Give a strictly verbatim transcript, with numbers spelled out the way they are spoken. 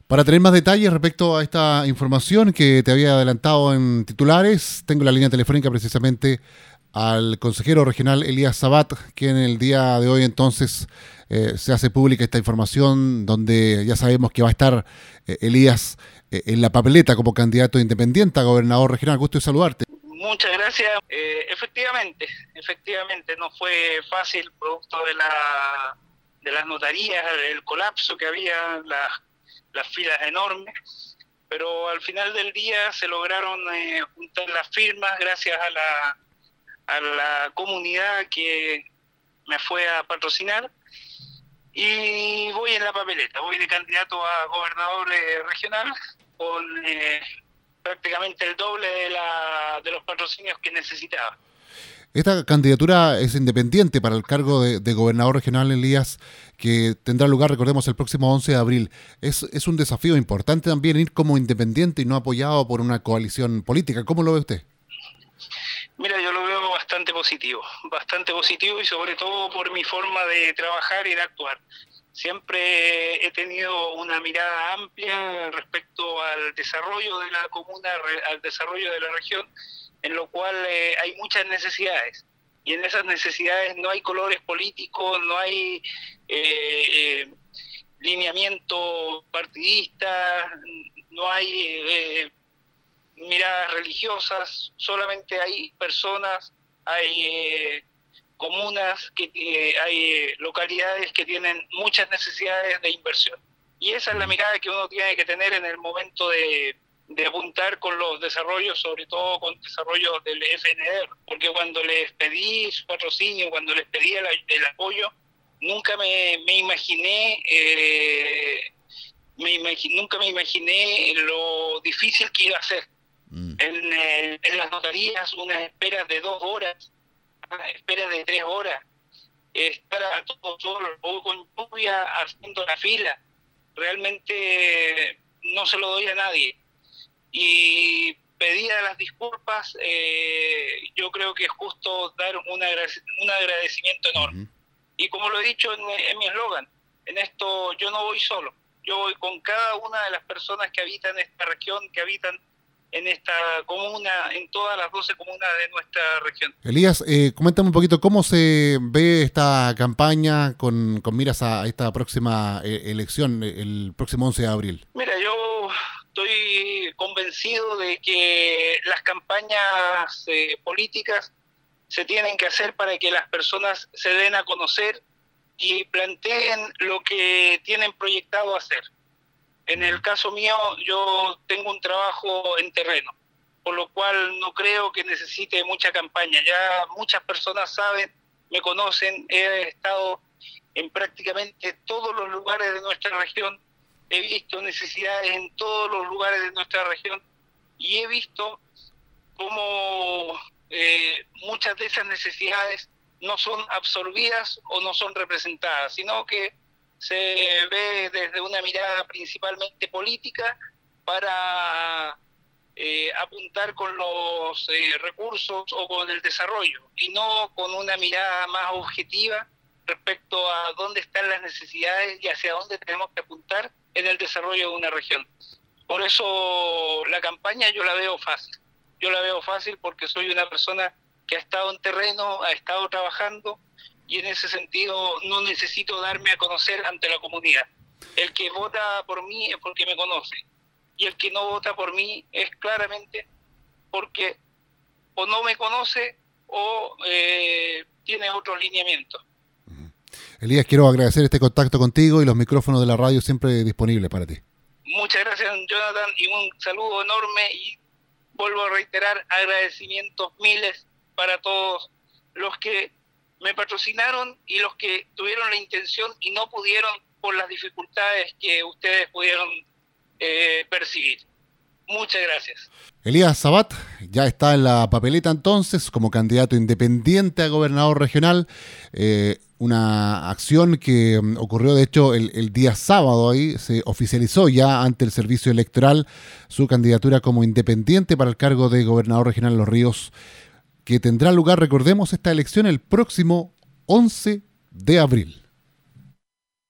Para tener más detalles respecto a esta información que te había adelantado en titulares, tengo la línea telefónica precisamente al consejero regional Elías Sabat, que en el día de hoy entonces eh, se hace pública esta información donde ya sabemos que va a estar eh, Elías eh, en la papeleta como candidato independiente a gobernador regional. Gusto de saludarte. Muchas gracias. Eh, efectivamente, efectivamente no fue fácil producto de la de las notarías, el colapso que había, las las filas enormes, pero al final del día se lograron eh, juntar las firmas gracias a la a la comunidad que me fue a patrocinar y voy en la papeleta, voy de candidato a gobernador eh, regional con eh, prácticamente el doble de la de los patrocinios que necesitaba. Esta candidatura es independiente para el cargo de, de gobernador regional, Elías, que tendrá lugar, recordemos, el próximo once de abril. Es, es un desafío importante también ir como independiente y no apoyado por una coalición política. ¿Cómo lo ve usted? Mira, yo lo veo bastante positivo, bastante positivo y sobre todo por mi forma de trabajar y de actuar. Siempre he tenido una mirada amplia respecto al desarrollo de la comuna, al desarrollo de la región, en lo cual eh, hay muchas necesidades. Y en esas necesidades no hay colores políticos, no hay eh, eh, lineamiento partidista, no hay eh, miradas religiosas, solamente hay personas, hay eh, comunas, que eh, hay eh, localidades que tienen muchas necesidades de inversión. Y esa es la mirada que uno tiene que tener en el momento de, de apuntar con los desarrollos, sobre todo con desarrollos del F N D R, porque cuando les pedí su patrocinio, cuando les pedí el, el apoyo, nunca me, me imaginé... Eh, me imagi- nunca me imaginé lo difícil que iba a ser. Mm. En, el, en las notarías, unas esperas de dos horas, esperas de tres horas, estar a todo solo, o con lluvia haciendo la fila, realmente no se lo doy a nadie. Y pedía las disculpas, eh, yo creo que es justo dar un, agrade- un agradecimiento enorme. Uh-huh. Y como lo he dicho en, en mi eslogan, en esto yo no voy solo, yo voy con cada una de las personas que habitan esta región, que habitan en esta comuna, en todas las doce comunas de nuestra región. Elías, eh, coméntame un poquito cómo se ve esta campaña con, con miras a esta próxima eh, elección, el próximo once de abril. Mira, yo estoy convencido de que las campañas eh, políticas se tienen que hacer para que las personas se den a conocer y planteen lo que tienen proyectado hacer. En el caso mío, yo tengo un trabajo en terreno, por lo cual no creo que necesite mucha campaña. Ya muchas personas saben, me conocen, he estado en prácticamente todos los lugares de nuestra región, he visto necesidades en todos los lugares de nuestra región y he visto cómo eh, muchas de esas necesidades no son absorbidas o no son representadas, sino que se ve desde una mirada principalmente política para eh, apuntar con los eh, recursos o con el desarrollo y no con una mirada más objetiva respecto a dónde están las necesidades y hacia dónde tenemos que apuntar en el desarrollo de una región. Por eso la campaña yo la veo fácil. Yo la veo fácil porque soy una persona que ha estado en terreno, ha estado trabajando, y en ese sentido no necesito darme a conocer ante la comunidad. El que vota por mí es porque me conoce, y el que no vota por mí es claramente porque o no me conoce o eh, tiene otros lineamientos. Elías, quiero agradecer este contacto contigo y los micrófonos de la radio siempre disponibles para ti. Muchas gracias, Jonathan, y un saludo enorme, y vuelvo a reiterar agradecimientos miles para todos los que me patrocinaron y los que tuvieron la intención y no pudieron por las dificultades que ustedes pudieron eh, percibir. Muchas gracias. Elías Sabat ya está en la papeleta entonces como candidato independiente a gobernador regional, eh, una acción que um, ocurrió de hecho el, el día sábado. Ahí se oficializó ya ante el servicio electoral su candidatura como independiente para el cargo de gobernador regional de Los Ríos, que tendrá lugar, recordemos, esta elección el próximo once de abril.